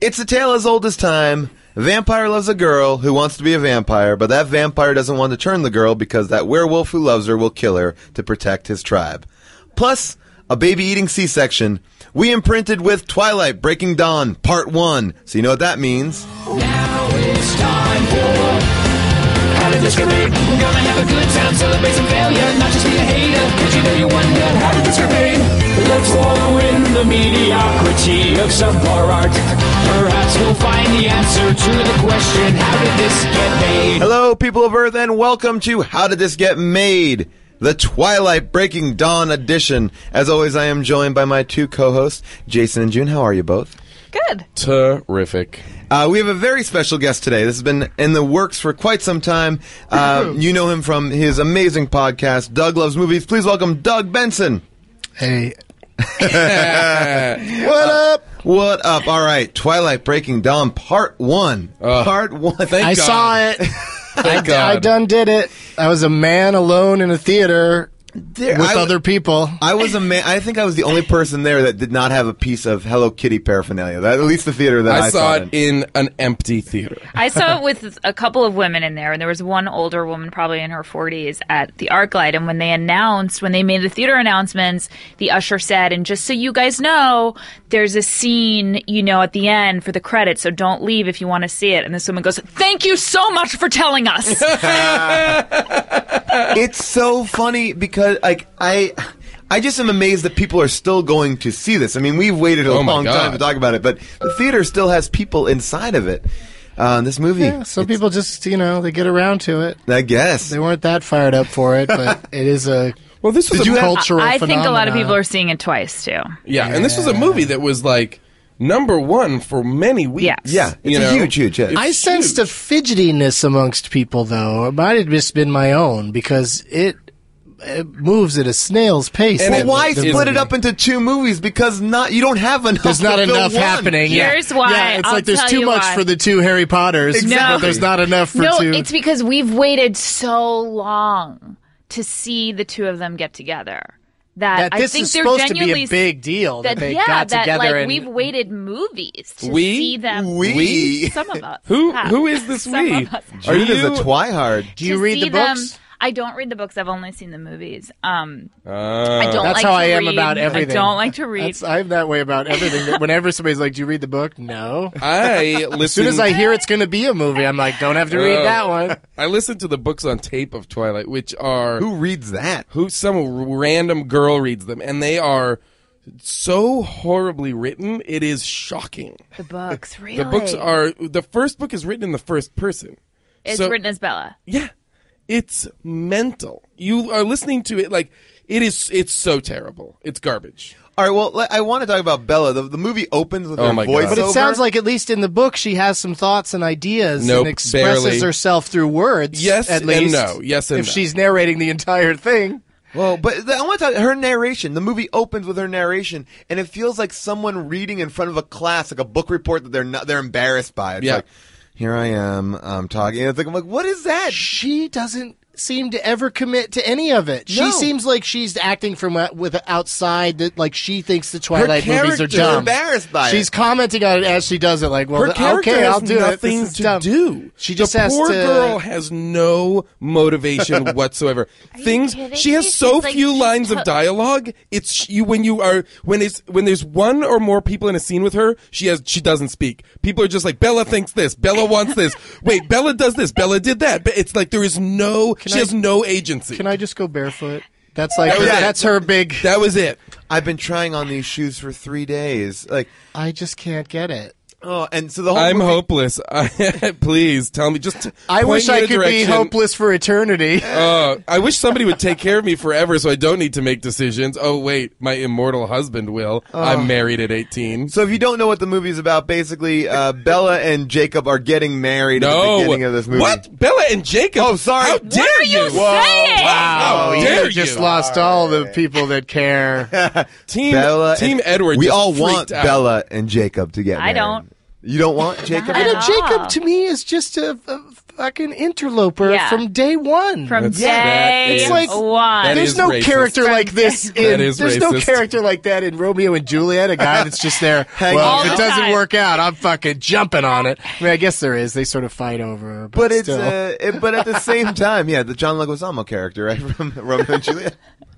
It's a tale as old as time. A vampire loves a girl who wants to be a vampire, but that vampire doesn't want to turn the girl because that werewolf who loves her will kill her to protect his tribe. Plus, a baby-eating C-section. We imprinted with Twilight Breaking Dawn, Part 1. So you know what that means. Now it's time for How Did This Get Made? Gonna have a good time, celebrate some failure, not just be a hater, cause you know you wonder, how did this get made? Let's wallow in the mediocrity of subpar art. Perhaps we'll find the answer to the question, how did this get made? Hello, people of Earth, and welcome to How Did This Get Made? The Twilight Breaking Dawn edition. As always, I am joined by my two co-hosts, Jason and June. How are you both? Good. Terrific. We have a very special guest today. This has been in the works for quite some time. You know him from his amazing podcast, Doug Loves Movies. Please welcome Doug Benson. Hey. What up? What up? All right, Twilight Breaking Dawn, Part 1. Part 1. I saw it. Thank God. I done did it. I was a man alone in a theater with other people. I was a man. I think I was the only person there that did not have a piece of Hello Kitty paraphernalia. At least the theater that I saw it it in an empty theater. I saw it with a couple of women in there, and there was one older woman, probably in her 40s, at the ArcLight. And when they made the theater announcements, the usher said, and just so you guys know, there's a scene, at the end for the credits, so don't leave if you want to see it. And this woman goes, thank you so much for telling us. It's so funny because, I just am amazed that people are still going to see this. I mean, we've waited a long time to talk about it, but the theater still has people inside of it. This movie. Yeah, some people just, they get around to it. I guess. They weren't that fired up for it, but it is a This was cultural I phenomenon. think a lot of people are seeing it twice, too. Yeah, and this was a movie that was like number one for many weeks. Yes. Yeah, it's a huge hit. I sensed a fidgetiness amongst people, though. It might have just been my own, because it moves at a snail's pace. And why split it up into two movies? Because you don't have enough. There's not to fill enough one. happening. Here's why. Yeah, it's I'll like there's tell too you much why. for the two Harry Potters. Exactly. But there's not enough for two. No, it's because we've waited so long to see the two of them get together. That I this think is they're supposed to genuinely be a big deal that they got that, together. like, and we've waited movies to We? see them. We? Some of us. Who have. is this Some we? of us. Are June is a you? Twihard. Do you To read see the books? them- I don't read the books. I've only seen the movies. I don't That's like how to I am read. about everything. I don't like to read. I'm that way about everything. Whenever somebody's like, "Do you read the book?" No. I listen. As soon as I hear it's going to be a movie, I'm like, "Don't have to read that one." I listened to the books on tape of Twilight, which are Who reads that? some random girl reads them, and they are so horribly written. It is shocking. The books, really. The books are the first book is written in the first person. It's So- written as Bella. Yeah, it's mental. You are listening to it like it's so terrible. It's garbage. All right, well, I want to talk about Bella. The movie opens with her my God. voiceover. But it sounds like, at least in the book, she has some thoughts and ideas Nope, and expresses barely. herself through words. Yes at and least. no. Yes and if no. she's narrating the entire thing. Well, but I want to talk her narration. The movie opens with her narration, and it feels like someone reading in front of a class, like a book report that they're embarrassed by. It's Yeah. like, here I am, I'm talking. And it's like, I'm like, what is that? She doesn't seem to ever commit to any of it. No. She seems like she's acting from with outside, that like she thinks the Twilight movies are character- dumb. embarrassed by She's it. commenting on it as she does it, like, well, Her character okay, has I'll do it. nothing This is to dumb. do. She just the has poor to. girl has no motivation whatsoever. you kidding She me? has so She's like- few she's lines of dialogue. It's you when there's one or more people in a scene with her. She doesn't speak. People are just like, Bella thinks this. Bella wants this. Wait, Bella does this. Bella did that. But it's like there is no. She has no agency. Can I just go barefoot? That's like was it. that's her big. That was it. I've been trying on these shoes for 3 days. Like, I just can't get it. oh, and so the whole I'm movie, hopeless. Please tell me. Just I point wish me in I a could be direction. hopeless for eternity. I wish somebody would take care of me forever so I don't need to make decisions. Oh, wait, my immortal husband will. I'm married at 18. So if you don't know what the movie is about, basically, Bella and Jacob are getting married at No. the beginning of this movie. What? Bella and Jacob? Oh, sorry. How What dare are you saying? How Oh, dare you just you? lost all the people that care. Team Bella Team and- Edward We just all freaked want out. Bella and Jacob to get married. I don't. You don't want Jacob? I know Ah. Jacob to me is just a fucking interloper Yeah. from day one. From That's- day that is- It's like- one. that There's is no racist. character like this That in. is There's no racist. character like that in Romeo and Juliet. A guy that's just there. Hanging Well, out. if it All the doesn't time. work out, I'm fucking jumping on it. I mean, I guess there is. They sort of fight over her, But it's still. but at the same time, yeah, the John Leguizamo character, right, from Romeo and Juliet.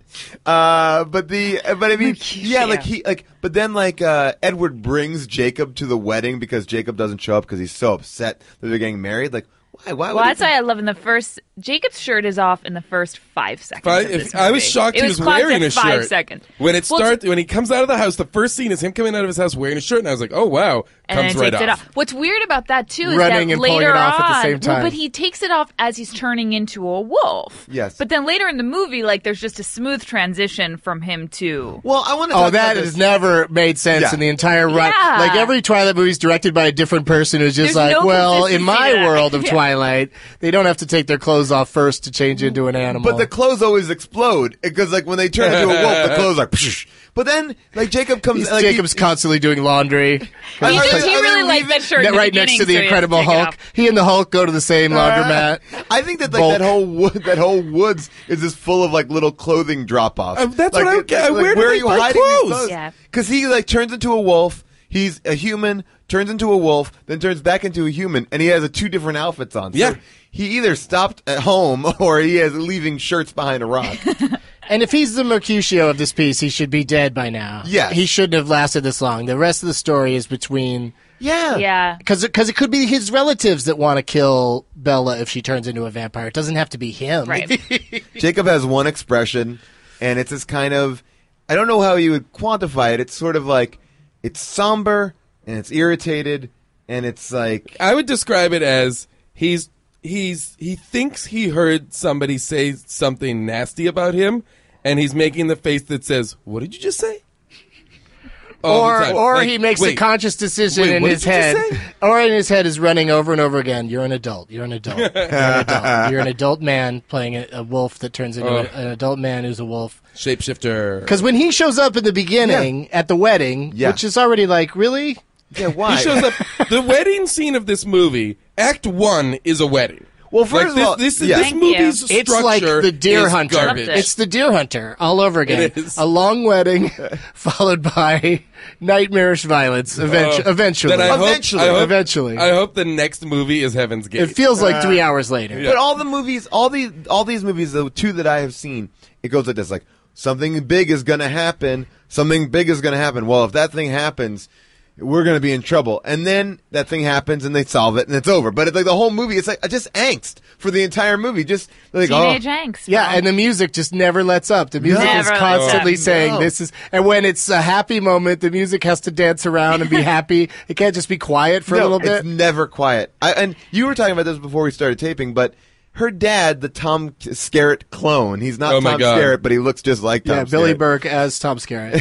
But I mean, yeah, but then Edward brings Jacob to the wedding because Jacob doesn't show up because he's so upset that they're getting married. Like, why? Well, that's why I love in the first. Jacob's shirt is off in the first 5 seconds. of this I was movie. shocked It he was clocked wearing at a shirt. 5 seconds. When it Well, starts, when he comes out of the house, the first scene is him coming out of his house wearing a shirt, and I was like, oh wow, and then comes right takes it off. off. What's weird about that too is Running that and pulling later it off on, at the same time. Well, but he takes it off as he's turning into a wolf. Yes. But then later in the movie, like there's just a smooth transition from him to. Well, I want to. Oh, that has never made sense Yeah. in the entire run. Yeah. Like every Twilight movie is directed by a different person who's just There's like, no well, in consistency my to that. world of Yeah. Twilight, they don't have to take their clothes off first to change into an animal. But the clothes always explode because, like, when they turn into a wolf, the clothes are. Psh. But then, like, Jacob comes. Like, Jacob's constantly doing laundry. He Are really they liked that shirt in the right next beginning, to the so he has Incredible take it Hulk. off. He and the Hulk go to the same laundromat. I think that like Bulk. that whole woods is just full of like little clothing drop offs. That's what I don't get. Where do where are they you buy hiding these clothes? clothes? Yeah. Because he like turns into a wolf. He's a human, turns into a wolf, then turns back into a human, and he has 2 different outfits on. So Yeah. he either stopped at home or he is leaving shirts behind a rock. And if he's the Mercutio of this piece, he should be dead by now. Yes. He shouldn't have lasted this long. The rest of the story is between... Yeah. Yeah. Because it could be his relatives that want to kill Bella if she turns into a vampire. It doesn't have to be him. Right. Jacob has one expression, and it's this kind of, I don't know how you would quantify it. It's sort of like, it's somber, and it's irritated, and it's like, I would describe it as he thinks he heard somebody say something nasty about him, and he's making the face that says, "What did you just say?" All the time. Or Like, he makes a wait, conscious decision wait, in what his did you just head. say? Or in his head is running over and over again. You're an adult. You're an adult. You're an adult. You're an adult man playing a wolf that turns into an adult man who's a wolf. Shapeshifter. Because when he shows up in the beginning at the wedding, Yeah. which is already like, really? yeah, why? He shows up. The wedding scene of this movie, Act 1 is a wedding. Well, first Like, of all, this yeah. this Thank movie's you. structure It's like the Deer is Hunter. garbage. Loved it. It's the Deer Hunter all over again. It is. A long wedding followed by nightmarish violence eventually. Then I hope- Eventually. I hope, Eventually. I hope the next movie is Heaven's Gate. It feels like 3 hours later. But all the movies, all these movies, the 2 that I have seen, it goes like this: like something big is going to happen. Something big is going to happen. Well, if that thing happens, we're going to be in trouble. And then that thing happens, and they solve it, and it's over. But it's like the whole movie, it's like just angst for the entire movie. Just like Teenage angst. Yeah, bro. and the music just never lets up. The music Never is lets constantly up. saying No. this is, and when it's a happy moment, the music has to dance around and be happy. It can't just be quiet for a little bit. It's never quiet. And you were talking about this before we started taping, but her dad, the Tom Skerritt clone, he's not Oh my Tom God. Skerritt, but he looks just like Tom Yeah, Billy Skerritt. Burke as Tom Skerritt.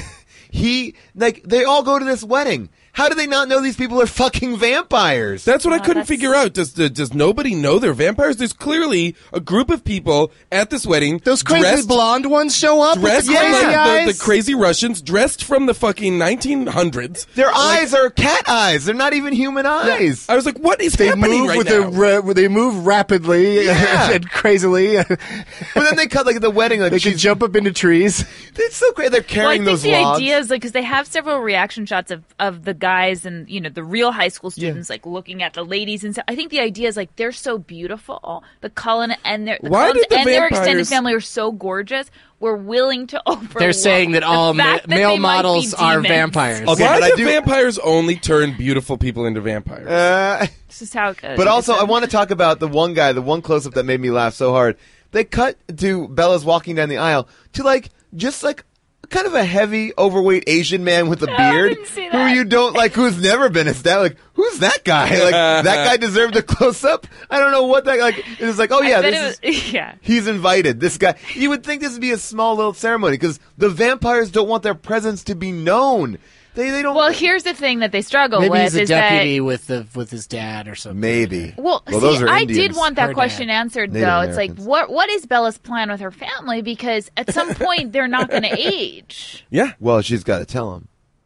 They all go to this wedding. How do they not know these people are fucking vampires? That's what I couldn't that's- figure out. Does nobody know they're vampires? There's clearly a group of people at this wedding. Those crazy dressed, blonde ones show up. with dressed the from crazy like eyes. the crazy Russians, dressed from the fucking 1900s. Their eyes are cat eyes. They're not even human eyes. I was like, what is They happening move right with now? they move rapidly Yeah. and crazily. But then they cut like at the wedding, like They can she's jump up into trees. it's so great. They're Well, I carrying think those the logs. idea is like because they have several reaction shots of the guys and the real high school students like looking at the ladies and stuff. I think the idea is like they're so beautiful. The Cullen and their Why Cullens did the and their extended vampires- family are so gorgeous. We're willing to overlook. They're saying that the all fact that male they might be models are demons. vampires. Okay, Why but I do do- vampires only turn beautiful people into vampires? This is how it goes. But also, I want to talk about the one guy, the one close up that made me laugh so hard. They cut to Bella's walking down the aisle to just kind of a heavy, overweight Asian man with a I beard didn't see who that. you don't like, who's never been established. Like, who's that guy? Like, that guy deserved a close up. I don't know what that it was like. Oh yeah, I bet this it is. was, yeah. He's invited. This guy. You would think this would be a small little ceremony because the vampires don't want their presence to be known. They don't. Well, here's the thing that they struggle Maybe with he's a is that deputy with his dad or something. maybe. Well, those see, are I Indians. did want that Her question dad. answered, Native though. It's like, Americans. what is Bella's plan with her family? Because at some point, they're not going to age. Yeah. Well, she's got to tell him.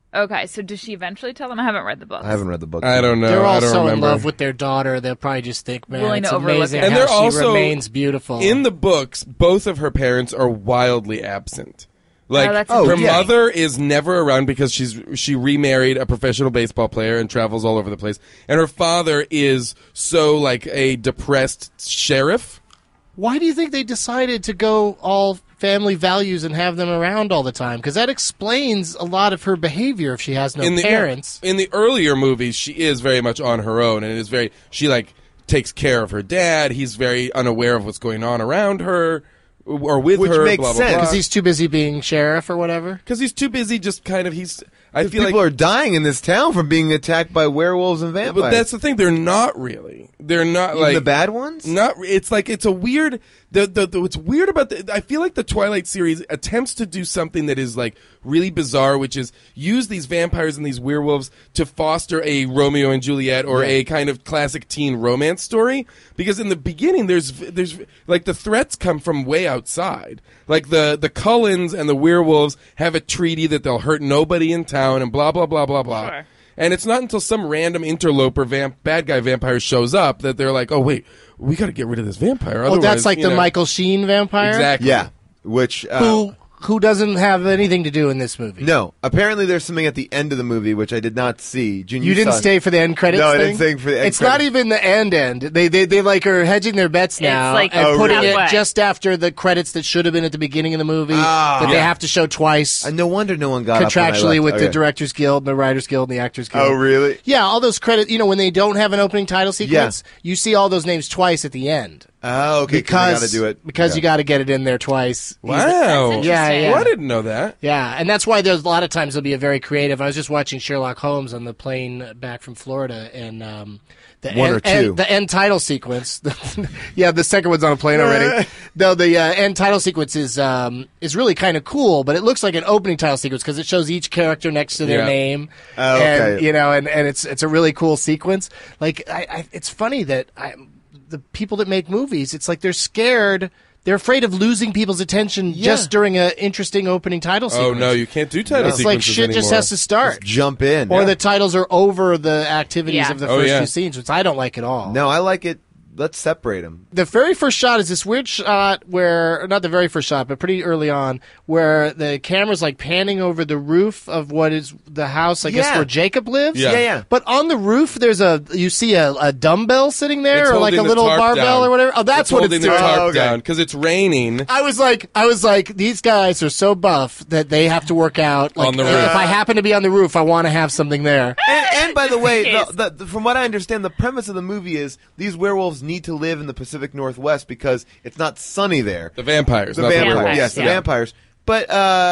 Okay, so does she eventually tell them? I haven't read the book. I haven't read the book. I don't know. They're I all don't so in remember. love with their daughter, they'll probably just think, man, Willing it's to overlook amazing it. And how they're she also remains beautiful. In the books, both of her parents are wildly absent. Like, that's her interesting. mother is never around because she remarried a professional baseball player and travels all over the place. And her father is so, like, a depressed sheriff. Why do you think they decided to go all family values and have them around all the time? Because that explains a lot of her behavior if she has no parents. In the earlier movies, she is very much on her own, and it is very she like takes care of her dad. He's very unaware of what's going on around her or with Which her. makes blah, blah, sense. blah. Because he's too busy being sheriff or whatever. Because he's too busy. Just kind of I feel People like are dying in this town from being attacked by werewolves and vampires. But that's the thing. They're not really. They're not Even like the bad ones. Not. It's like it's a weird. What's weird about I feel like the Twilight series attempts to do something that is like really bizarre, which is use these vampires and these werewolves to foster a Romeo and Juliet or a kind of classic teen romance story. Because in the beginning, there's like the threats come from way outside. Like the Cullens and the werewolves have a treaty that they'll hurt nobody in town and blah blah blah blah blah. Sure. And it's not until some random interloper bad guy vampire shows up that they're like, oh wait, we got to get rid of this vampire. Oh, Otherwise, that's like you the know. Michael Sheen vampire? Exactly. Yeah, which Who doesn't have anything to do in this movie? no. Apparently, there's something at the end of the movie which I did not see. June, You didn't saw it. stay for the end credits No, I thing? didn't stay for the end It's not credits. even the end. They like are hedging their bets now like and putting halfway. it just after the credits that should have been at the beginning of the movie Ah. that they Yeah. have to show twice No wonder no one got up when I contractually left. with the Okay. Directors Guild, and the Writers Guild, and the Actors Guild. Oh, really? Yeah, all those credits. When they don't have an opening title sequence, you see all those names twice at the end. Oh, okay. Because I got to do it because Okay. you got to get it in there twice. Wow. That's Yeah, interesting. yeah. Well, I didn't know that. Yeah, and that's why there's a lot of times they'll be a very creative. I was just watching Sherlock Holmes on the plane back from Florida, and the One or two. the end title sequence. Yeah, the second one's on a plane already. Though the end title sequence is really kind of cool, but it looks like an opening title sequence because it shows each character next to their Yeah. name. Oh, okay. And it's a really cool sequence. Like it's funny that the people that make movies, it's like they're scared. They're afraid of losing people's attention just during an interesting opening title sequence. Oh no, you can't do title It's like sequences shit just anymore. has to start. Jump in. Or Yeah. the titles are over the activities Yeah. of the Oh, first yeah. few scenes, which I don't like at all. No, I like it. Let's separate them. The very first shot is this weird shot where, not the very first shot, but pretty early on, where the camera's like panning over the roof of what is the house, I guess, Yeah. where Jacob lives. Yeah. Yeah. But on the roof, you see a dumbbell sitting there, It's or like a holding the little tarp barbell down. or whatever. Oh, that's It's what holding it's the doing. tarp Oh, okay. down because it's raining. I was like, these guys are so buff that they have to work out. Like, On the if roof. I happen to be on the roof, I want to have something there. And by the way, Case. from what I understand, the premise of the movie is these werewolves need to live in the Pacific Northwest because it's not sunny there. The vampires. The not vampires, vampires, yes, the yeah. vampires. But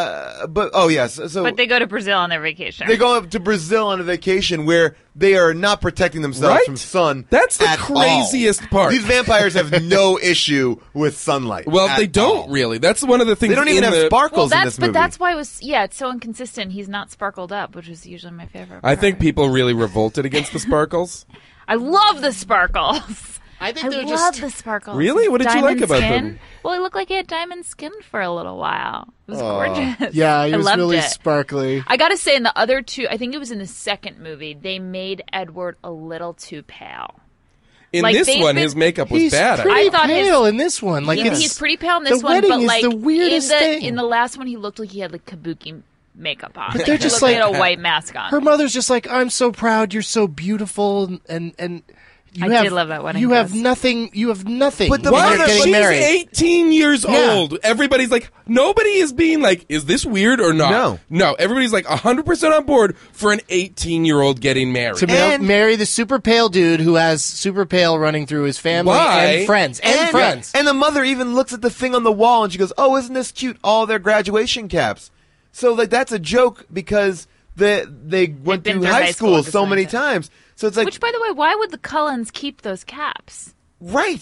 oh yes, so But they go to Brazil on their vacation. they go up to Brazil on a vacation where they are not protecting themselves Right? from sun. That's the at craziest all. part. These vampires have no issue with sunlight. Well, at they don't all. really. That's one of the things. They don't even in have the, sparkles in Well, this movie. but that's why it's so inconsistent. He's not sparkled up, which is usually my favorite. I think part. people really revolted against the sparkles. I love the sparkles. I think I they're love just the sparkles. Really? What did you like Diamond about skin. them? Well, he looked like he had diamond skin for a little while. It was gorgeous. yeah, he I was loved really it. sparkly. I gotta say, in the other two, I think it was in the second movie, they made Edward a little too pale. In Like, this they've one, been- his makeup was He's bad. pretty I thought his- pale in this one. Like He's pretty pale in this the one, wedding but is like the weirdest thing. in the last one, he looked like he had like kabuki makeup on. But Like, they're he just looked like like- he had a white mask on. Her mother's just like, I'm so proud. You're so beautiful, and you I have did love that wedding You have dress. nothing. You have nothing. But the when mother- you're getting She's married. 18 years Yeah. old. Everybody's like, nobody is being like, is this weird or not? No. Everybody's like 100% on board for an 18-year-old getting married. To And- marry the super pale dude who has super pale running through his family Why? and friends and friends. And the mother even looks at the thing on the wall and she goes, "Oh, isn't this cute? All their graduation caps." So like that's a joke because they went been through through high high school school so many decided. times. So it's like Which, by the way, why would the Cullens keep those caps? right.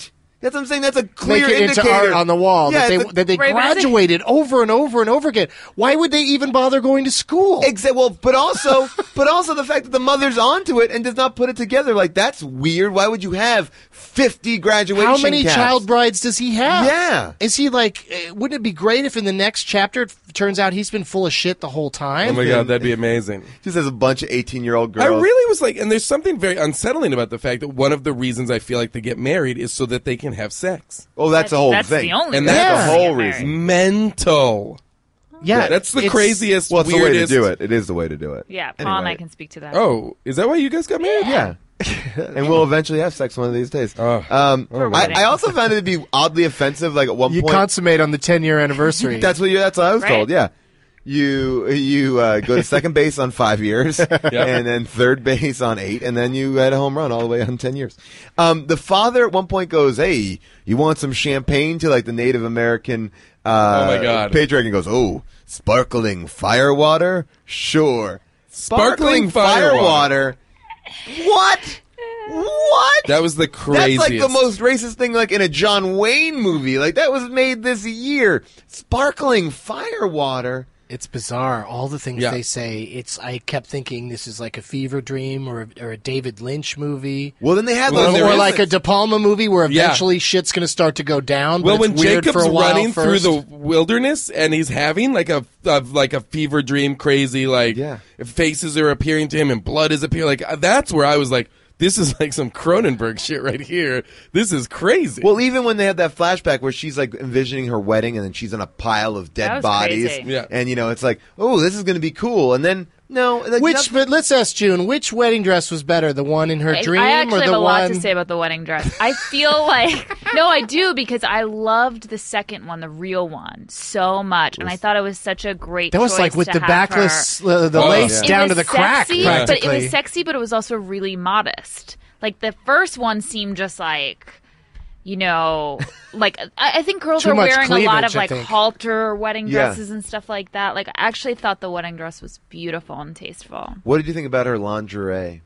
That's what I'm saying. That's a clear Make it into indicator art on the wall Yeah, that they Right, but I think- graduated over and over and over again. Why would they even bother going to school? Well, but also the fact that the mother's onto it and does not put it together, like that's weird. Why would you have 50 graduation How many caps? child brides does he have? Yeah. Is he like? Wouldn't it be great if in the next chapter it turns out he's been full of shit the whole Oh time? my god, that'd be amazing. Just as a bunch of 18-year-old girls. I really was like, and there's something very unsettling about the fact that one of the reasons I feel like they get married is so that they can have sex. Oh, that's the whole That's thing. the only And reason that's the to whole get married. reason. Mental. Yeah, That's the it's- craziest, Well, it's the way to weirdest. do it. It is the way to do it. Yeah, Paul and I Anyway. can speak to that. Oh, is that why you guys got married? Yeah. And we'll eventually have sex one of these days. Oh. wedding. I also found it to be oddly offensive. Like at one You point, consummate on the 10-year anniversary. that's what I was Right. told. Yeah, you go to second base on 5 years, and then third base on 8, and then you had a home run all the way on 10 years. The father at one point goes, "Hey, you want some champagne?" to like the Native American. Oh my God. Patriarch, and goes, "Oh, sparkling firewater? Sure, Sparkling firewater. What? What? That was the craziest. That's like the most racist thing, like in a John Wayne movie. Like that was made this year. Sparkling firewater. It's bizarre. All the things Yeah. they say. I kept thinking this is like a fever dream or a David Lynch movie. Well, then they had Well, those. there Or is like a De Palma movie where Yeah. eventually shit's going to start to go down. Well, but when it's weird Jacob's for a while running through first. the wilderness and he's having like a fever dream, crazy Yeah. faces are appearing to him and blood is appearing. Like that's where I was like, this is like some Cronenberg shit right here. This is crazy. Well, even when they had that flashback where she's like envisioning her wedding, and then she's on a pile of That dead was bodies, crazy. Yeah. and it's like, oh, this is going to be cool, and then no, like, But let's ask June, which wedding dress was better, the one in her dream I or actually the have a one? lot to say about the wedding dress. I feel like no, I do because I loved the second one, the real one, so much, and I thought it was such a great. That was choice like with to the have backless, her. the lace It down was to the crack, sexy, practically. But it was sexy, but it was also really modest. Like the first one seemed just like, like I think girls Too are much wearing a lot cleavage, of I like think. halter wedding Yeah. dresses and stuff like that. Like I actually thought the wedding dress was beautiful and tasteful. What did you think about her lingerie?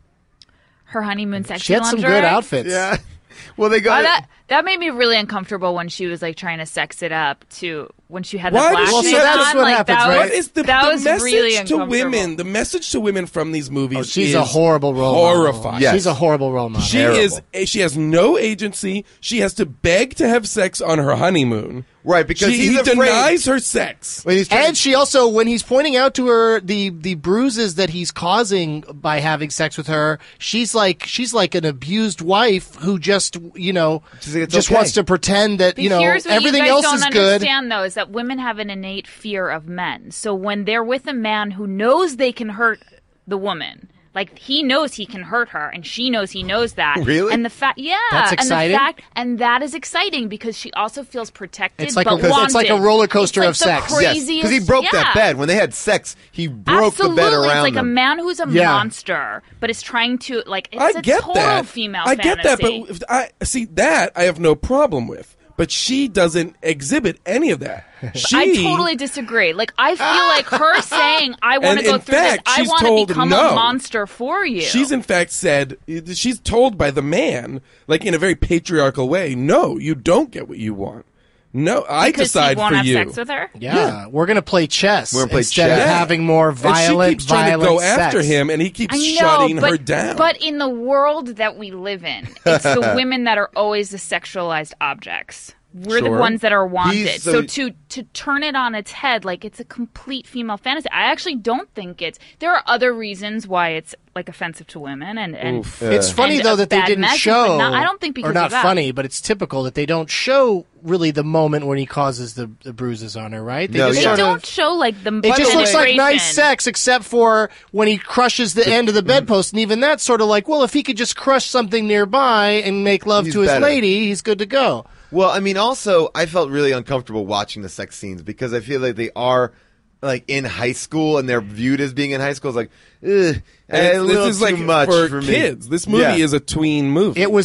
Her honeymoon sexy She had some lingerie. good outfits. Yeah. Well, they got That made me really uncomfortable when she was like trying to sex it up to when she had the Why black does she suit have to- on. what like, happens, that right? was, What is the was message really to uncomfortable. women? The message to women from these movies She's is a horrible role model. horrifying. Yes. She's a horrible role model. She has no agency. She has to beg to have sex on her honeymoon. Right, because he he's afraid. denies her sex. When he's trying And she also, when he's pointing out to her the bruises that he's causing by having sex with her, she's like an abused wife who just She's like, it's just okay. wants to pretend that Here's what everything you guys else don't is good. understand, though, is that women have an innate fear of men. So when they're with a man who knows they can hurt the woman, like he knows he can hurt her, and she knows he knows that. Really? And the fact, That's exciting. and that is exciting because she also feels protected. It's like but a- it's like a wanted. roller coaster It's of like sex. the Yes, craziest, because he broke that yeah. bed when they had sex. He broke Absolutely. the bed around It's like them. a man who's a Yeah. monster, but is trying to it's I a get total that. female I get that, fantasy. but I see that I have no problem with. But she doesn't exhibit any of that. I totally disagree. Like I feel like her saying, "I want And to go in through fact, this. I she's want told to become no. a monster for you." She's in fact said, she's told by the man, like in a very patriarchal way, no, you don't get what you want. No, I because decide he won't for have you. sex with her. Yeah, we're gonna play chess We're gonna play instead chess. of having more violent, and she keeps trying to violent go after sex. him, and he keeps I know, shutting but, her down. But in the world that we live in, it's the women that are always the sexualized objects. We're the Sure. ones that are wanted. He's- So so- to turn it on its head, like it's a complete female fantasy. I actually don't think it's. There are other reasons why it's like offensive to women, and It's funny and though a that they bad didn't message, show. but not- I don't think because or not of that. funny, but it's typical that they don't show really the moment when he causes the bruises on her. Right? No, They yeah. don't show like the. It just looks like nice penetration. sex, except for when he crushes the end of the bedpost, and even that's sort of like, well, if he could just crush something nearby and make love He's to his better. lady, he's good to go. Well, I mean, also, I felt really uncomfortable watching the sex scenes because I feel like they are like in high school and they're viewed as being in high school. It's like, ugh, And a little this is too like much for me. kids. This movie Yeah. is a tween movie. It was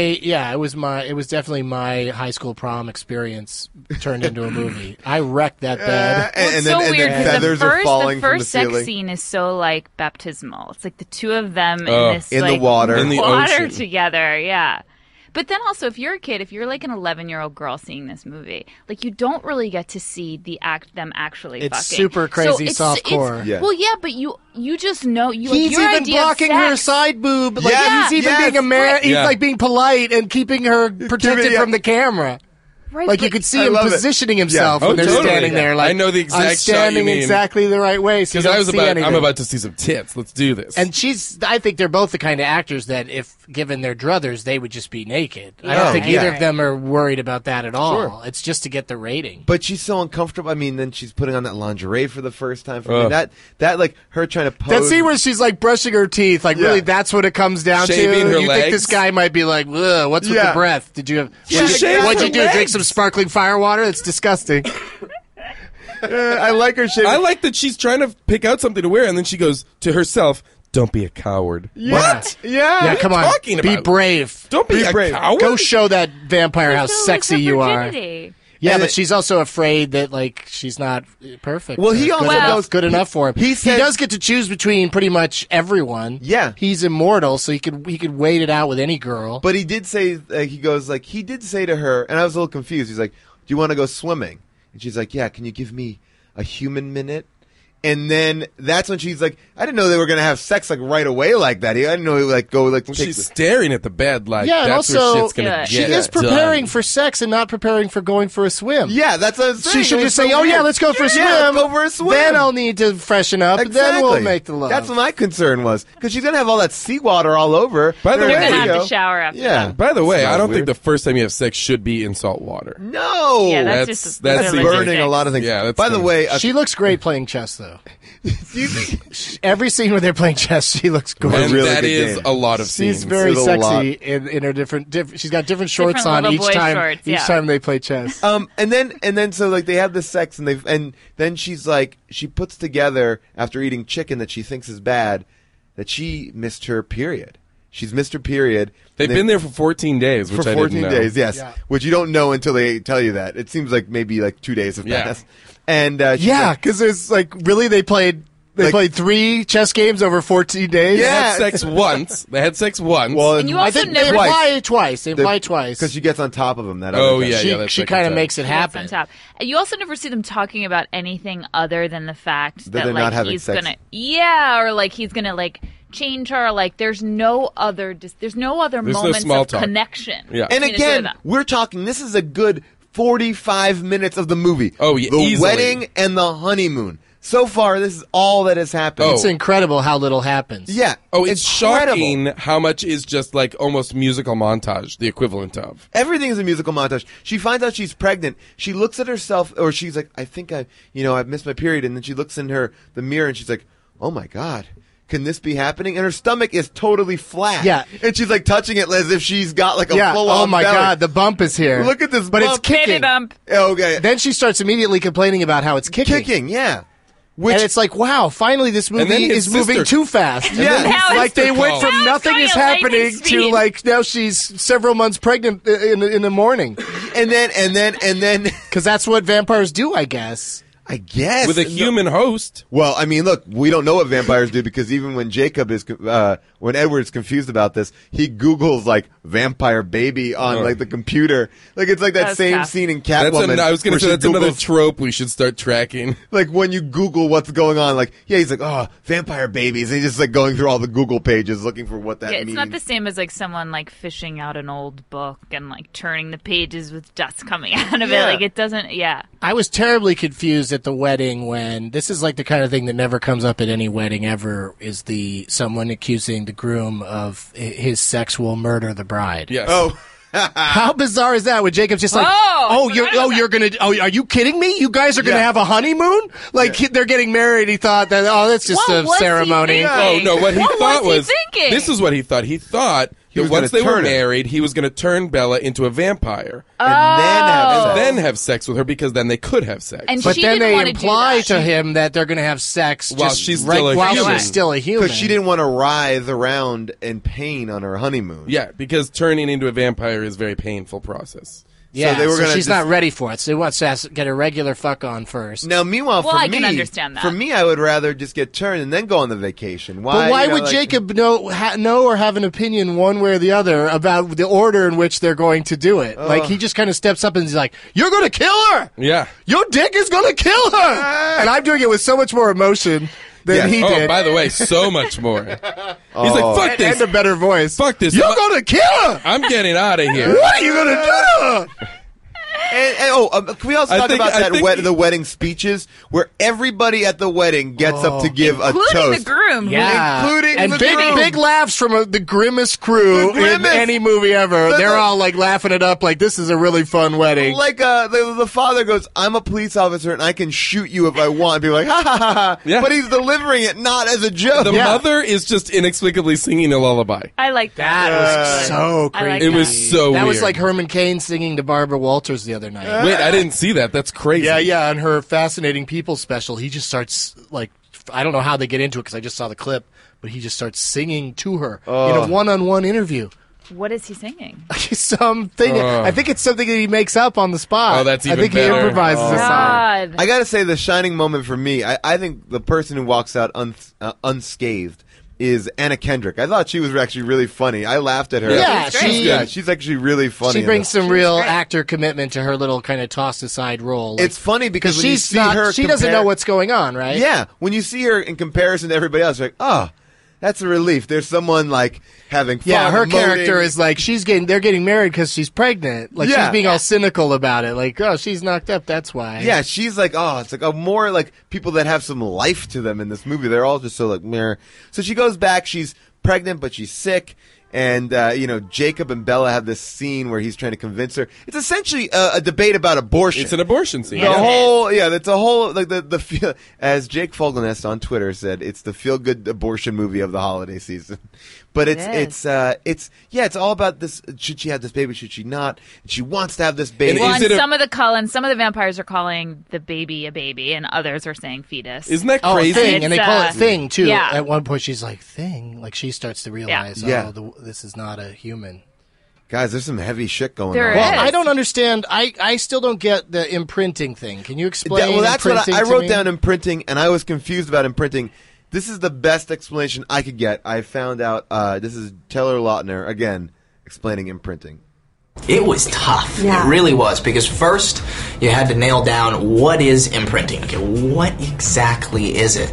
definitely my high school prom experience turned into a movie. I wrecked that bed. And, It's then, so and weird then because feathers the are first, falling the first from the sex ceiling. scene is so like baptismal. It's like the two of them Oh, in this in the like, water. In the water ocean. together. Yeah. But then also, if you're a kid, if you're like an 11-year-old girl seeing this movie, like you don't really get to see them actually It's fucking. super crazy So softcore. Yeah. Well, yeah, but you just know you. He's your even idea of blocking her sex- side boob. Like Yeah, he's even yes. being he's Yeah. like being polite and keeping her protected yeah. from the camera. Right, Like you but- could see I him love it. positioning himself Yeah. when Oh, they're totally. standing there. Like I know the exact I'm shot you standing mean. exactly the right way, so you Because don't see anything. I'm about to see some tits. Let's do this. And I think they're both the kind of actors that, if given their druthers, they would just be naked. I Yeah. don't think Yeah. either of them are worried about that at all. Sure. It's just to get the rating. But she's so uncomfortable. I mean, then she's putting on that lingerie for the first time. For me. Ugh. That like her trying to pose. That scene where she's like brushing her teeth, like Yeah. really, that's what it comes down Shaving to. her You legs? think this guy might be like, "Ugh, what's with Yeah. the breath? Did you have? Yeah, What'd you, exactly. what'd you do? Legs. Drink some sparkling fire water? It's disgusting." I like her shaving. I like that she's trying to pick out something to wear, and then she goes to herself, "Don't be a coward." What? Yeah. Yeah, come on, talking be about? brave. Don't be Be a brave. coward. Go show that vampire how So lose sexy her you are. virginity. Yeah, And but it- she's also afraid that like she's not perfect. Well, he or also good enough, goes- good enough for him. he says- does get to choose between pretty much everyone. Yeah. he's immortal, so he could wait it out with any girl. But he did say he did say to her, and I was a little confused. He's like, "Do you want to go swimming?" And she's like, "Yeah. Can you give me a human minute?" And then that's when she's like, "I didn't know they were gonna have sex like right away like that. I didn't know he would like go like take She's staring at the bed like Yeah, and that's also- where shit's gonna Yeah. get She is preparing done. for sex and not preparing for going for a swim. Yeah, that's what I'm saying. She should It's just so say, "Oh yeah, weird. let's go for a swim. Yeah, let's go for a swim. Then I'll need to freshen up. Then we'll make the love." That's what my concern was, because she's gonna have all that seawater all over. By the There way- They're you gonna have go. to shower after. Yeah. that. By the way, Smells I don't weird. think the first time you have sex should be in salt water. No. Yeah, that's That's- just that's That's the- burning a lot of things. Yeah, that's By the the- way, She looks great playing chess, though. do you think Every scene where they're playing chess, she looks great. And really that good is game. a lot of She's scenes. very It's a sexy lot. in her different. She's got different shorts Different on little each boy time. shorts, Each yeah. time they play chess. and then so like they have this sex and then she's like she puts together after eating chicken that she thinks is bad that she missed her period. She's missed her period. They've And been there for 14 days, which for I 14 didn't know. days, yes. Yeah. Which you don't know until they tell you that. It seems like maybe like 2 days have Yeah. passed. And she's Yeah, like, because there's like really they played Like- played 3 chess games over 14 days. They Yeah. had sex once. They had sex once. well, And you I also think they never imply twice. They imply twice. because she gets on top of him. That Oh, other time. yeah, she that's she second kind of time. makes it That's happen. on top. You also never see them talking about anything other than the fact That that, they're like not having he's sex. gonna, or like he's gonna like change her. Like there's no other no moments small of talk. connection. Yeah. And between the two of again, them. we're talking. This is a good 45 minutes of the movie. Oh, yeah, the easily. wedding and the honeymoon. So far, this is all that has happened. Oh. It's incredible how little happens. Yeah. Oh, it's incredible. shocking how much is just like almost musical montage, the equivalent of. Everything is a musical montage. She finds out she's pregnant. She looks at herself, or she's like, I think I've missed my period. And then she looks in the mirror and she's like, oh my God, can this be happening? And her stomach is totally flat. Yeah. And she's like touching it as if she's got like a Yeah. full Oh on my belly. God, the bump is here. Look at this but bump. it's kicking. Baby bump. Okay. Then she starts immediately complaining about how it's kicking. Kicking, yeah. Which, And it's like, wow, finally this then movie his is moving sister- too fast. And Yeah. then Now like his they went sister from calls. nothing Now is it's going at happening lightning to speed. like now she's several months pregnant in the morning. and then, Because that's what vampires do, I guess. I guess. With a human host. Well, I mean, look, we don't know what vampires do because even when when Edward's confused about this, he Googles like vampire baby on like the computer. Like it's like that That's same tough. scene in Catwoman. I was going where to say she that's another Googles- trope we should start tracking. like when you Google what's going on, like he's like, oh, vampire babies, and he's just like going through all the Google pages looking for what that Yeah, it's means. not the same as like someone like fishing out an old book and like turning the pages with dust coming out of Yeah. it. Like it doesn't. Yeah. I was terribly confused at the wedding when this is like the kind of thing that never comes up at any wedding ever is someone accusing the groom of his sex will murder the bride. Yes. Oh, How bizarre is that? When Jacob's just like, Oh, I you're forgot about gonna, are you kidding me? You guys are gonna Yeah. have a honeymoon? Like they're getting married. He thought that, that's just What a was he ceremony. thinking? Oh no! What he What thought was he was thinking? this is what he thought. He thought that was once gonna they were turn her. married, he was going to turn Bella into a vampire and then have Oh. sex. and then have sex with her because then they could have sex. And But she then didn't they wanna do imply that. to him that they're going to have sex While just she's right still a while human. she's still a human. because she didn't want to writhe around in pain on her honeymoon. Yeah, because turning into a vampire is a very painful process. Yeah, so they were so gonna she's just- not ready for it. So he wants to get a regular fuck on first. Now, meanwhile, Well, for I me, can understand that. For me, I would rather just get turned and then go on the vacation. Why? But why you know, would like- Jacob know or have an opinion one way or the other about the order in which they're going to do it? Like, he just kind of steps up and he's like, "You're going to kill her! Yeah. Your dick is going to kill her!" And I'm doing it with so much more emotion than Yeah. he Oh, did. by the way, so much more. He's like, fuck this. And a better voice. Fuck this. You're going to kill her! I'm getting out of here. What are you going to do to her? Can we also I talk think- about I that think- the wedding speeches where everybody at the wedding gets up to give a Including toast? the groom. Yeah. Including and the big, groom. big laughs from the grimmest crew The grimmest. in any movie ever. They're all like laughing it up like this is a really fun wedding. Like the father goes, "I'm a police officer and I can shoot you if I want." People are like, "Ha ha ha ha!" Yeah. But he's delivering it not as a joke. The mother is just inexplicably singing a lullaby. I like that. That was so I creepy. like It that. was so That weird. was like Herman Cain singing to Barbara Walters the other night. Wait, I didn't see that. That's crazy. Yeah, on her Fascinating People special, he just starts, like, I don't know how they get into it because I just saw the clip, but he just starts singing to her in a one-on-one interview. What is he singing? Something, I think it's something that he makes up on the spot. Oh, that's I even think better. he improvises a song. God. I gotta say, the shining moment for me, I think the person who walks out unscathed is Anna Kendrick. I thought she was actually really funny. I laughed at her. Yeah, she's actually really funny. She in brings this. some real actor commitment to her little kind of tossed aside role. Like, It's funny because when you she's see not, her, she doesn't compare- know what's going on, right? Yeah, when you see her in comparison to everybody else, you're like, oh, that's a relief. There's someone like having fun. Yeah, her emoting. character is like they're getting married because she's pregnant. Like Yeah. she's being all cynical about it. Like, oh, she's knocked up. That's why. Yeah, she's like, oh, it's like a more like people that have some life to them in this movie. They're all just so like, meh. So she goes back. She's pregnant, but she's sick. And, Jacob and Bella have this scene where he's trying to convince her. It's essentially a debate about abortion. It's an abortion scene. That's a whole, like the feel, as Jake Fogelnest on Twitter said, it's the feel good abortion movie of the holiday season. But it's all about this. Should she have this baby? Should she not? And she wants to have this baby. Well, Is and it a- some of the vampires are calling the baby a baby, and others are saying fetus. Isn't that Oh, crazy? thing, and they call it It's, thing too. yeah. At one point, she's like thing, like she starts to realize, Yeah. this is not a human. Guys, there's some heavy shit going There on. is. Well, I don't understand. I still don't get the imprinting thing. Can you explain? Well, that's what I imprinting to wrote me? down imprinting, and I was confused about imprinting. This is the best explanation I could get. I found out this is Taylor Lautner again explaining imprinting. It was tough. It really was, because first you had to nail down what is imprinting. Okay, what exactly is it?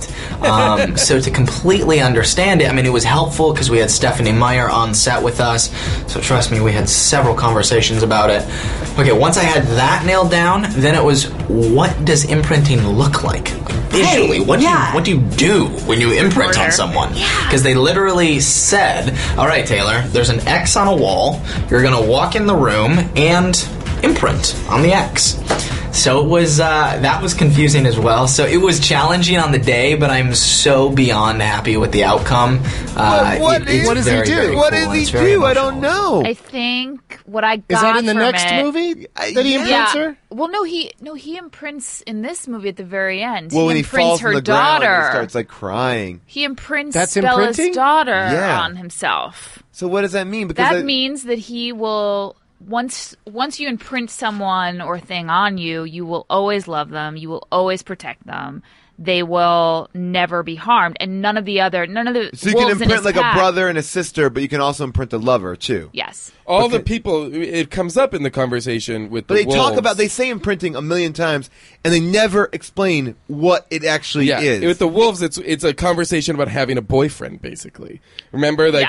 So to completely understand it, I mean, it was helpful because we had Stephanie Meyer on set with us. So trust me, we had several conversations about it. Okay, once I had that nailed down, then it was, what does imprinting look like? Visually, what do you do when you imprint on someone? Because they literally said, all right, Taylor, there's an X on a wall. You're going to walk in the room and imprint on the X. So it was that was confusing as well. So it was challenging on the day, but I'm so beyond happy with the outcome. What does he do? What does he do? I don't know. I think what I got Is that in the from next it- movie that he yeah. imprints her? Well, no, he imprints in this movie at the very end. Well, when he he imprints falls her from the ground, daughter. he starts like crying. He imprints That's Bella's imprinting? daughter Yeah. on himself. So what does that mean? Because That means that he will once you imprint someone or thing on you, you will always love them. You will always protect them. They will never be harmed, and none of the so you can wolves in his imprint like pack- a brother and a sister, but you can also imprint a lover too. Yes. All the people, it comes up in the conversation with But the they talk wolves. about, they say imprinting a million times, and they never explain what it actually Yeah, is. with the wolves, it's a conversation about having a boyfriend, basically. Remember, like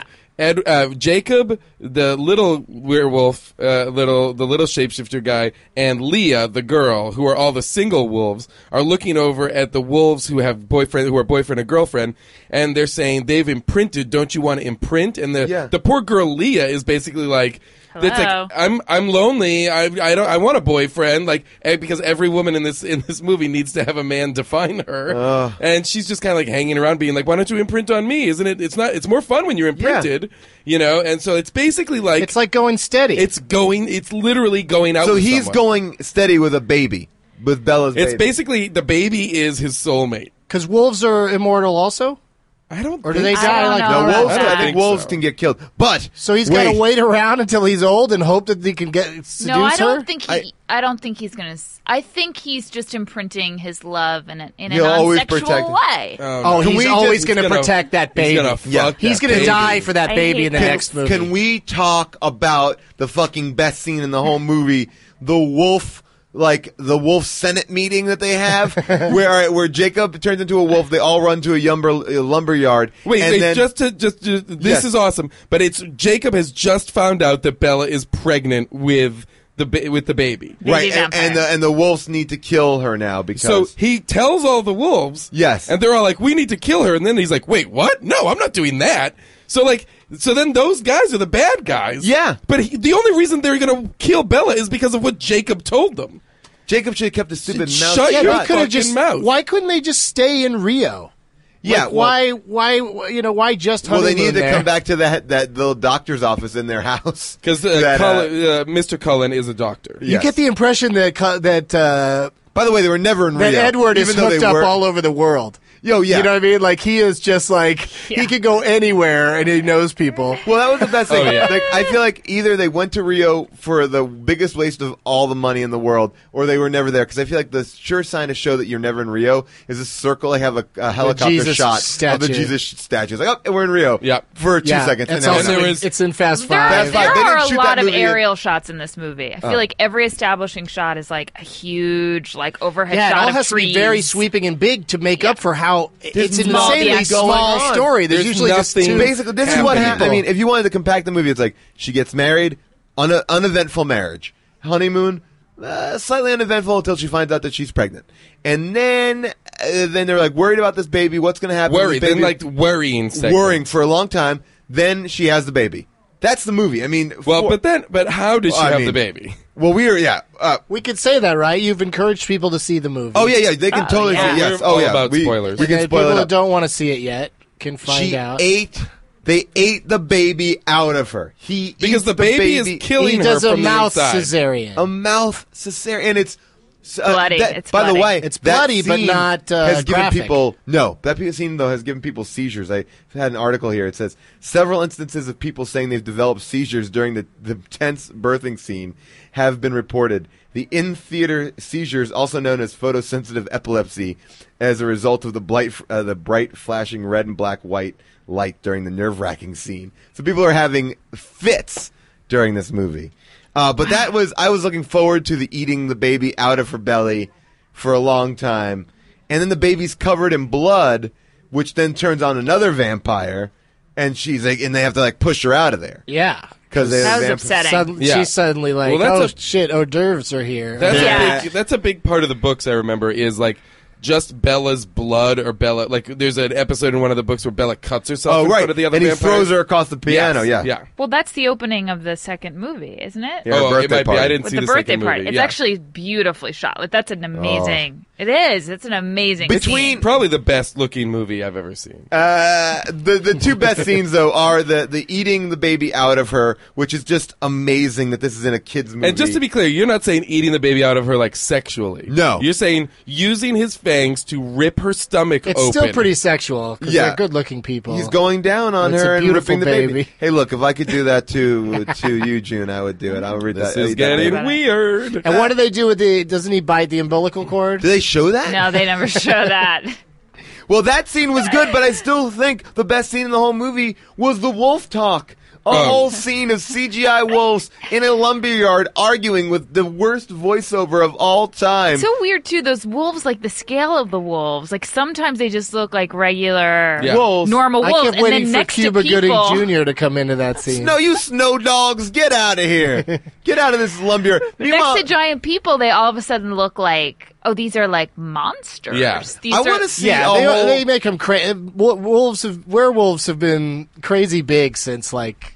Jacob, the little werewolf, the little shapeshifter guy, and Leah, the girl, who are all the single wolves, are looking over at the wolves who are boyfriend and girlfriend, and they're saying they've imprinted. Don't you want to imprint? And the poor girl Leah is basically like. That's Hello. like I'm lonely. I want a boyfriend. Like because every woman in this movie needs to have a man define her, and she's just kind of like hanging around, being like, "Why don't you imprint on me? Isn't it? It's not. It's more fun when you're imprinted, you know." And so it's basically like It's like going steady. It's literally going out. So with he's someone. going steady with a baby, with Bella's It's baby. basically the baby is his soulmate. Because wolves are immortal also? I don't. Or do think they so. die don't like know No, about wolves. that. I think wolves can get killed. But So he's got to wait around until he's old and hope that he can seduce No, I don't her? think I don't think he's gonna. I think he's just imprinting his love in an He'll always unsexual protect it. way. Oh, Can he's we always just- going to He's gonna- protect that baby. He's gonna Yeah. fuck He's that going to baby. die for that I baby hate in the that. next movie. Can we talk about the fucking best scene in the whole movie? The wolf. Like the wolf Senate meeting that they have, where Jacob turns into a wolf, they all run to a lumber yard. Wait, and wait, then, just this Yes. is awesome. But it's Jacob has just found out that Bella is pregnant with the baby. right, vampire. and the wolves need to kill her now because So he tells all the wolves, Yes. and they're all like, "We need to kill her." And then he's like, "Wait, what? No, I'm not doing that." So then those guys are the bad guys. Yeah. But the only reason they're going to kill Bella is because of what Jacob told them. Jacob should have kept his stupid mouth Shut Yeah, your they could have fucking just. mouth. Why couldn't they just stay in Rio? Yeah, Like, well- why just Well, they honeymoon needed to there? come back to that little doctor's office in their house Because That, Mr. Cullen is a doctor. You Yes. get the impression that By the way, they were never in Rio. Edward is even though hooked they up were. all over the world. Yo, yeah. You know what I mean? Like he is just like he could go anywhere and he knows people. Well, that was the best thing. Oh, yeah. Like, I feel like either they went to Rio for the biggest waste of all the money in the world, or they were never there. Because I feel like the sure sign to show that you're never in Rio is a circle. They have a helicopter Jesus shot of statue. the Jesus statue. It's like, oh, we're in Rio. Yeah. For 2 seconds. That's and now also we're not. there was- it's in Fast There, Five. Fast Five. They there didn't are a shoot lot that of movie in- aerial shots in this movie. I feel like every establishing shot is like a huge, like overhead Yeah, it shot all of has trees. to be very sweeping and big to make up for how it's an small insanely things going small on. story. There's There's usually just nothing- two. Basically, this is what happening. happened. I mean, if you wanted to compact the movie, it's like she gets married, uneventful marriage, honeymoon, slightly uneventful until she finds out that she's pregnant, and then they're like worried about this baby. What's going to happen? Worried. With this Then baby? like worrying segment. Worrying for a long time. Then she has the baby. That's the movie. I mean, Well, but how does she Well, I have mean- the baby? well, we are, yeah. We could say that, right? You've encouraged people to see the movie. Oh yeah, they can totally yeah. say yes. We're Oh all yeah, about spoilers. We And can then spoil people it that up. don't want to see it yet can find She out. They ate the baby out of her. He Because eats the baby is killing He her does a from mouth the inside. cesarean. a mouth cesarean, and it's Bloody. It's by bloody. the way, It's that bloody, but scene not, has given graphic. people that scene though has given people seizures. I had an article here. It says several instances of people saying they've developed seizures during the tense birthing scene have been reported. The in-theater seizures, also known as photosensitive epilepsy, as a result of the bright flashing red and black white light during the nerve-wracking scene. So people are having fits during this movie. But I was looking forward to the eating the baby out of her belly for a long time. And then the baby's covered in blood, which then turns on another vampire. And she's like, and they have to like push her out of there. Yeah. Because That was upsetting. Yeah. She's suddenly like, Well, that's oh shit, hors d'oeuvres are here. That's Yeah. that's a big part of the books I remember is like just Bella's blood or Bella. Like there's an episode in one of the books where Bella cuts herself Oh, in right. front of the other And he vampires. throws her across the piano. Yes. Yeah. Well, that's the opening of the second movie, isn't it? Yeah. Oh, birthday it might party. be. I didn't With see the second birthday party. movie. It's Yeah. actually beautifully shot. Like that's an amazing. It is. It's an amazing. Between- scene. Probably the best looking movie I've ever seen. The two best scenes though are the eating the baby out of her, which is just amazing that this is in a kids movie. And just to be clear, you're not saying eating the baby out of her like sexually. No. You're saying using his fangs to rip her stomach It's open. still pretty sexual because Yeah. they're good-looking people. he's going down on It's a her and beautiful ripping the baby. baby. Hey, look, if I could do that to you, June, I would do it. I'll read This that. is eat that getting baby. weird. And what do they do with the? Doesn't he bite the umbilical cord? Do they show that? No, they never show that. Well, that scene was good, but I still think the best scene in the whole movie was the wolf talk. A whole scene of CGI wolves in a lumberyard arguing with the worst voiceover of all time. So weird too. Those wolves, like the scale of the wolves, like sometimes they just look like regular, Yeah. Wolves. normal I wolves, kept and waiting then for next Cuba to Gooding people, Jr. to come into that scene. No, you snow dogs, get out of here. Get out of this lumberyard. next to giant people, they all of a sudden look like, oh, these are like monsters. Yeah. These I are- want to see Yeah, a whole... they make them crazy. Werewolves have been crazy big since like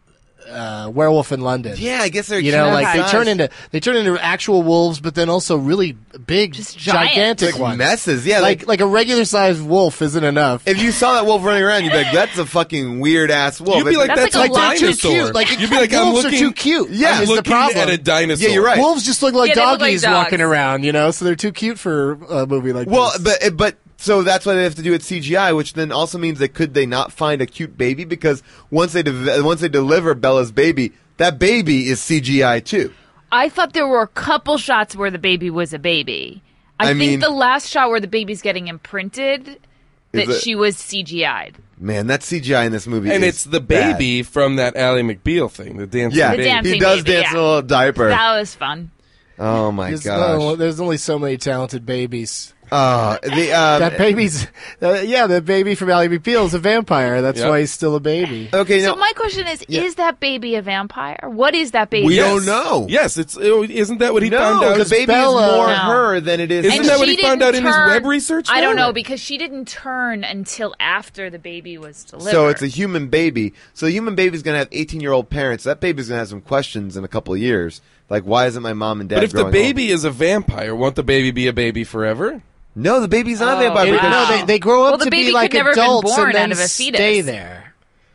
Werewolf in London. Yeah, I guess they're You know, like giant they turn into actual wolves, but then also really big, Just giant. gigantic like ones. messes. Yeah, Like a regular sized wolf isn't enough. if you saw that wolf running around, you'd be like, "That's a fucking weird ass wolf." You'd be like, That's that's like a a lot too dinosaur. cute. Like, You'd be like, I'm wolves looking. are too cute. Yeah, I'm is the looking problem. at a dinosaur. Yeah, you're right. Wolves just look like Yeah, they look like doggies dogs. walking around, you know, so they're too cute for a movie like well, this. but So that's why they have to do it CGI, which then also means that could they not find a cute baby? Because once they deliver Bella's baby, that baby is CGI too. I thought there were a couple shots where the baby was a baby. I think mean, the last shot where the baby's getting imprinted, that she was CGI'd. Man, that CGI in this movie And is it's the bad. baby from that Ally McBeal thing, the dancing Yeah, The baby. dancing he does baby, dance in yeah. a little diaper. That was fun. Oh my gosh. There's only so many talented babies. That That baby's, the baby from Ally McBeal is a vampire. That's Yep. why he's still a baby. Okay, So no, my question is that baby a vampire? What is that baby? we Yes. don't know. Yes, isn't that what he found No, out? the baby Bella- is more No. her than it is. Isn't And that what she he found didn't out in his turn- web research? I don't though? know, because she didn't turn until after the baby was delivered. So it's a human baby. So the human baby's going to have 18-year-old parents. That baby's going to have some questions in a couple of years. Like, why isn't my mom and dad But if the growing baby is a vampire, won't the baby be a baby forever? old? No, the baby's not a vampire. Wow. Because No, they grow up Well, the to baby be like could never have been adults born and then out of a fetus. stay there.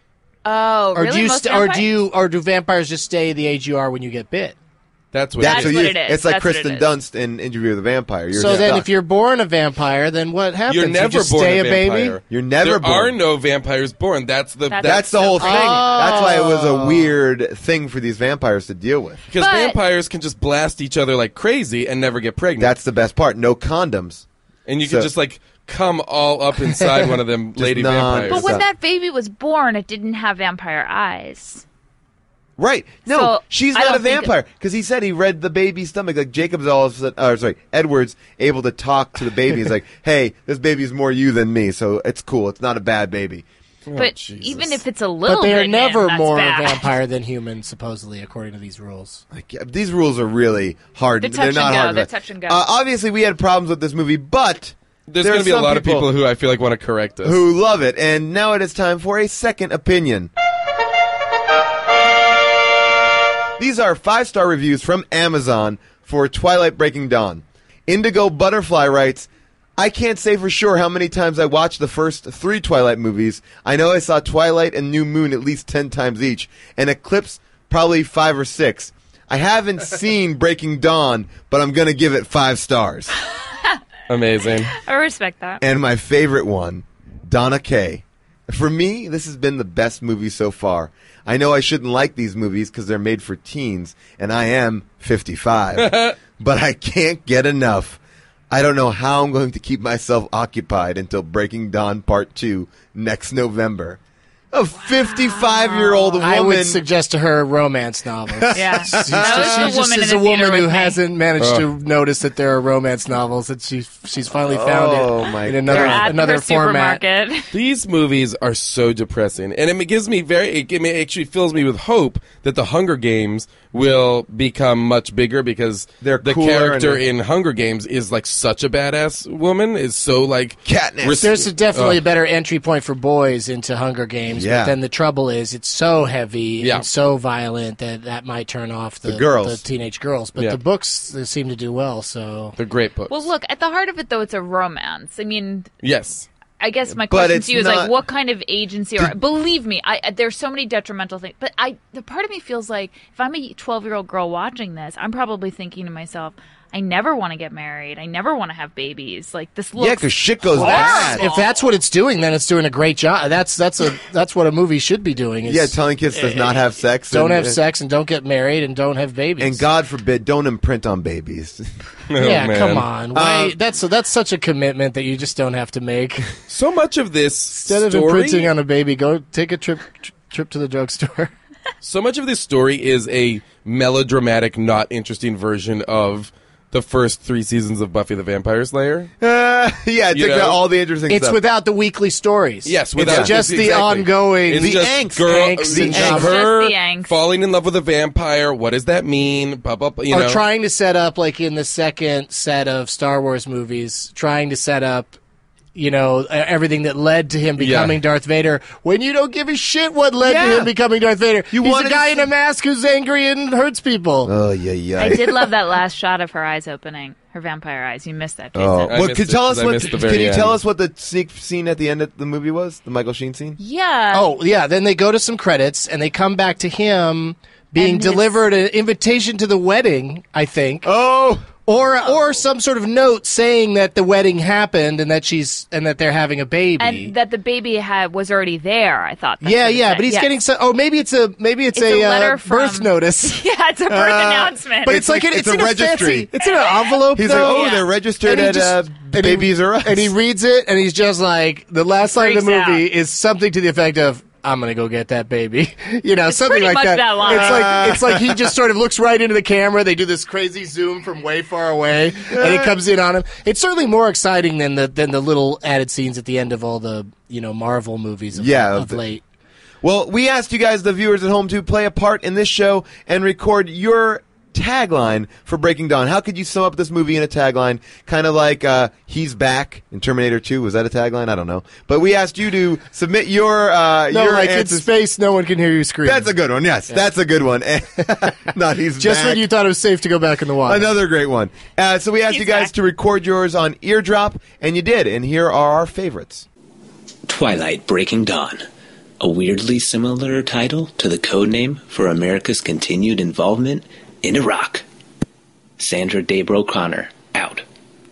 Oh, Or really? do you Most or do vampires just stay the age you are when you get bit? That's what That's it is. what it is. It's like That's what it Kristen is. Dunst in Interview with a Vampire. You're So then, stuck. if you're born a vampire, then what happens? You're You never just born stay a a baby. vampire. You're never there born. are no vampires born. That's the That's the whole so thing. crazy. That's why it was a weird thing for these vampires to deal with. because But- vampires can just blast each other like crazy and never get pregnant. That's the best part. No condoms. and you so- can just like come all up inside one of them lady non- vampires. But when So- that baby was born, it didn't have vampire eyes. Right. No, So, she's I not a don't think- vampire. Because he said he read the baby's stomach. Like, Jacob's all of a sudden, Edward's able to talk to the baby. He's like, hey, this baby's more you than me, so it's cool. It's not a bad baby. But Jesus. even if it's a little But they are bit never in, that's more bad. a vampire than human, supposedly, according to these rules. Like, yeah, these rules are really hard. They're touch not and go. hard. They're touch and go. Obviously, we had problems with this movie, but There's there going are to be a some lot of people who I feel like want to correct us. who love it. And now it is time for a second opinion. These are 5-star reviews from Amazon for Twilight Breaking Dawn. Indigo Butterfly writes, I can't say for sure how many times I watched the first 3 Twilight movies. I know I saw Twilight and New Moon at least 10 times each, and Eclipse probably 5 or 6. I haven't seen Breaking Dawn, but I'm going to give it 5 stars. Amazing. I respect that. And my favorite one, Donna Kaye. For me, this has been the best movie so far. I know I shouldn't like these movies because they're made for teens, and I am 55. But I can't get enough. I don't know how I'm going to keep myself occupied until Breaking Dawn Part 2 next November. A 55-year-old woman. I would suggest to her romance novels. Yeah. She That was the just woman is in a the theater woman who with me. hasn't managed to notice that there are romance novels, and she's finally found Oh, my it in another They're at another her format. supermarket. These movies are so depressing, and it gives me it actually fills me with hope that the Hunger Games will become much bigger because They're the cooler character and- in Hunger Games is like such a badass woman, is so like Katniss. There's definitely a better entry point for boys into Hunger Games, Yeah. but then the trouble is it's so heavy Yeah. and so violent that might turn off the girls. the teenage girls. But Yeah. the books they seem to do well. So They're great books. Well, look, at the heart of it, though, it's a romance. I mean, yes. I guess my But question it's to you is not- like, what kind of agency? Or believe me, there's so many detrimental things. But the part of me feels like if I'm a 12-year-old girl watching this, I'm probably thinking to myself, I never want to get married. I never want to have babies. Like this looks. Yeah, because shit goes horrible. bad. if that's what it's doing, then it's doing a great job. That's what a movie should be doing. Is Yeah, telling kids to not have sex. don't and- have sex and don't get married and don't have babies. And God forbid, don't imprint on babies. yeah, Oh, man. come on. Why, that's such a commitment that you just don't have to make. So much of this Instead of story, imprinting on a baby, go take a trip to the drugstore. so much of this story is a melodramatic, not interesting version of the first 3 seasons of Buffy the Vampire Slayer. Yeah, it You took know? out all the interesting It's stuff. without the weekly stories. Yes, it's without just the exactly. ongoing. It's The just angst. Angst The and angst. her Just the angst. falling in love with a vampire. What does that mean? Blah, blah, blah, you or know. trying to set up, like in the second set of Star Wars movies, trying to set up, everything that led to him becoming Darth Vader. When you don't give a shit what led to him becoming Darth Vader, You he's wanted a to guy see- in a mask who's angry and hurts people. Oh, yeah. I did love that last shot of her eyes opening, her vampire eyes. You missed that, Jason. Oh, I well, missed could it tell 'cause us I what? missed the Can very you tell end. us what the sneak scene at the end of the movie was? The Michael Sheen scene. Yeah. Oh, yeah. Then they go to some credits and they come back to him being And his- delivered an invitation to the wedding, I think. Oh, Or some sort of note saying that the wedding happened and that they're having a baby. And that the baby was already there, I thought. Yeah, but he's getting maybe it's a letter birth from- notice. Yeah, it's a birth announcement. But it's like it's a in registry. It's in an envelope. He's though. like, they're registered And he at and Babies he, R Us. And he reads it, and he's just like, the last line of the Freaks movie out. is something to the effect of, "I'm gonna go get that baby," something pretty like much that. that line. It's like he just sort of looks right into the camera. They do this crazy zoom from way far away, and it comes in on him. It's certainly more exciting than the little added scenes at the end of all the Marvel movies of late. Well, we asked you guys, the viewers at home, to play a part in this show and record your tagline for Breaking Dawn. How could you sum up this movie in a tagline? Kind of like "He's back" in Terminator 2. Was that a tagline? I don't know. But we asked you to submit your No, like in answers. space, no one can hear you scream. That's a good one. Yes, that's a good one. Not he's Just back. when you thought it was safe to go back in the water. Another great one. So we asked you guys to record yours on Eardrop, and you did. And here are our favorites. Twilight Breaking Dawn. A weirdly similar title to the codename for America's continued involvement in Iraq. Sandra Daybro Connor, out.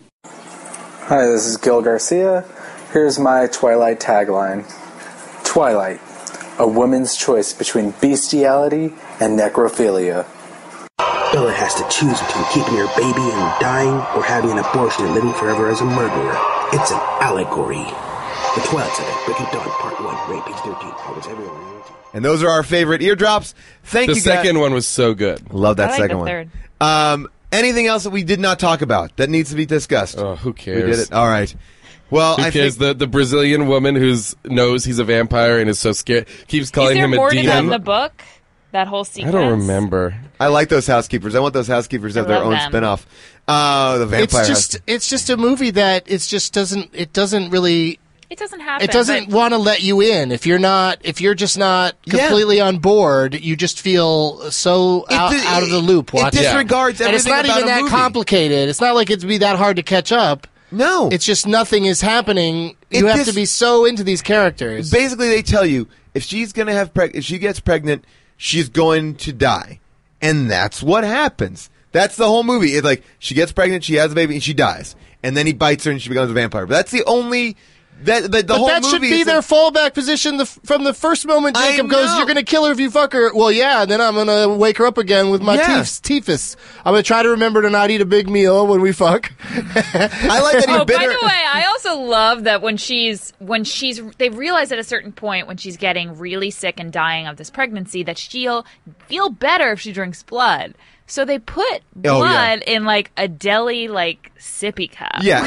Hi, this is Gil Garcia. Here's my Twilight tagline. Twilight, a woman's choice between bestiality and necrophilia. Bella has to choose between keeping her baby and dying or having an abortion and living forever as a murderer. It's an allegory. The Twilight Saga, Breaking Dawn, Part 1, rated PG-13. Always everywhere. And those are our favorite eardrops. Thank The you guys. second one was so good. Love that I like second the one. third. Anything else that we did not talk about that needs to be discussed? Oh, who We cares? did it. All right. Well, Who I cares? think The Brazilian woman who knows he's a vampire and is so scared keeps Is calling there him a more to that in demon. the book? That whole I sequence? don't remember. I like those housekeepers. I want those housekeepers to have I their love own them. spin-off. The vampire. It's just a movie that it doesn't really. It doesn't happen. It doesn't but- want to let you in. If you're just not completely on board, you just feel so out of the loop. It watching disregards and it's everything not about even a that movie. complicated. It's not like it'd be that hard to catch up. No. It's just nothing is happening. You have to be so into these characters. Basically, they tell you if she's going to have if she gets pregnant, she's going to die, and that's what happens. That's the whole movie. It's like she gets pregnant, she has a baby, and she dies, and then he bites her, and she becomes a vampire. But that's the only. The But whole that movie should be is their fallback position from the first moment I Jacob goes, know. "You're going to kill her if you fuck her." Well, yeah, and then I'm going to wake her up again with my typhus. I'm going to try to remember to not eat a big meal when we fuck. I like that he Oh, bit by her. the way, I also love that when she's they realize at a certain point when she's getting really sick and dying of this pregnancy that she'll feel better if she drinks blood. So they put blood in like a deli like sippy cup. Yeah,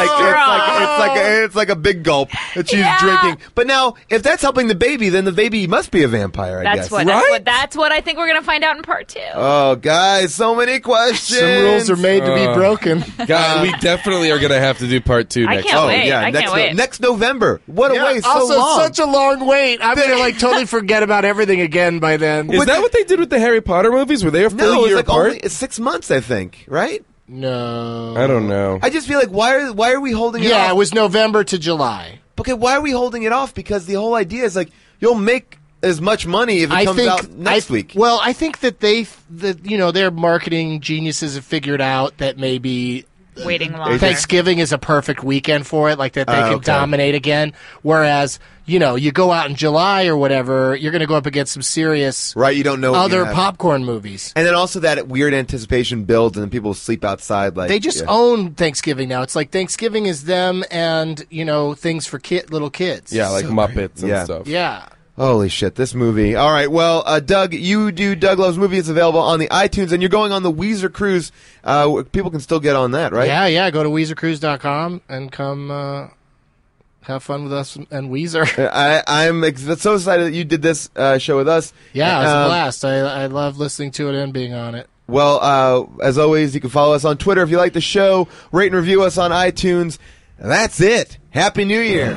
it's like a big gulp that she's drinking. But now, if that's helping the baby, then the baby must be a vampire. I guess. That's what I think we're gonna find out in part 2. Oh, guys, so many questions. Some rules are made to be broken. God, we definitely are going to have to do part 2 I next can't week. wait. Yeah, I can't wait. next November. What a waste! Also, so long. such a long wait. I'm going to like totally forget about everything again by then. Is that what they did with the Harry Potter movies? Were they a full no, year it's like apart? only 6 months, I think. Right? No. I don't know. I just feel like why are we holding it off? Yeah, it was November to July. Okay, why are we holding it off? Because the whole idea is like you'll make as much money if it comes out next week. Well, I think that their marketing geniuses have figured out that maybe Waiting longer. Thanksgiving is a perfect weekend for it, like that they can dominate again. Whereas, you go out in July or whatever, you're going to go up against some serious Right, you don't know what you other have. popcorn movies. And then also that weird anticipation builds, and then people sleep outside. Like They just own Thanksgiving now. It's like Thanksgiving is them and, things for little kids. Yeah, like Muppets and Yeah. stuff. Yeah. Holy shit, this movie. All right, well, Doug, you do Doug Loves Movie. It's available on the iTunes, and you're going on the Weezer Cruise. People can still get on that, right? Yeah. Go to WeezerCruise.com and come have fun with us and Weezer. I'm so excited that you did this show with us. Yeah, it was a blast. I love listening to it and being on it. Well, as always, you can follow us on Twitter if you like the show. Rate and review us on iTunes. And that's it. Happy New Year.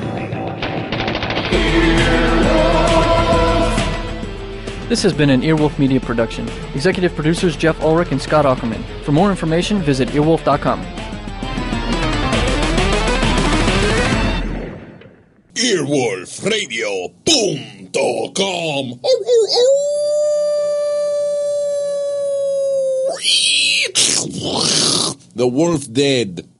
This has been an Earwolf Media production. Executive producers Jeff Ulrich and Scott Ackerman. For more information, visit earwolf.com. Earwolfradio.com. The wolf dead.